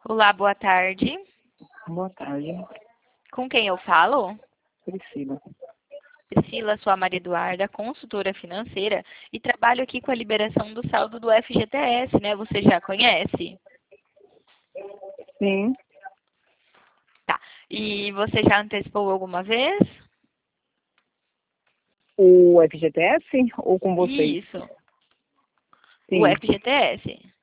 Olá, boa tarde. Boa tarde, Com quem eu falo? Priscila. Priscila, sou a Maria Eduarda, consultora financeira, e trabalho aqui com a liberação do saldo do FGTS, né? Você já conhece? Sim, Tá. E você já antecipou alguma vez? o FGTS ou com vocês? Isso, o Sim, FGTS.